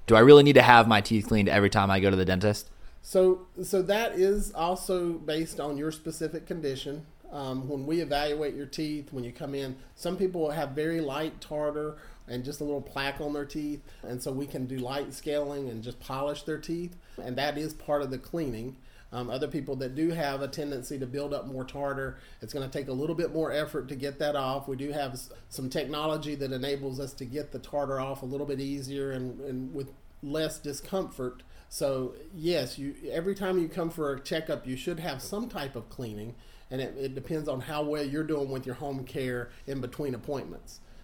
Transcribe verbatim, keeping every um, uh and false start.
do I really need to have my teeth cleaned every time I go to the dentist? So, so that is also based on your specific condition. Um, when we evaluate your teeth, when you come in, some people have very light tartar and just a little plaque on their teeth, and so we can do light scaling and just polish their teeth, and that is part of the cleaning. Um, other people that do have a tendency to build up more tartar, it's going to take a little bit more effort to get that off. We do have some technology that enables us to get the tartar off a little bit easier and, and with less discomfort. So yes, you every time you come for a checkup, you should have some type of cleaning, and it, it depends on how well you're doing with your home care in between appointments.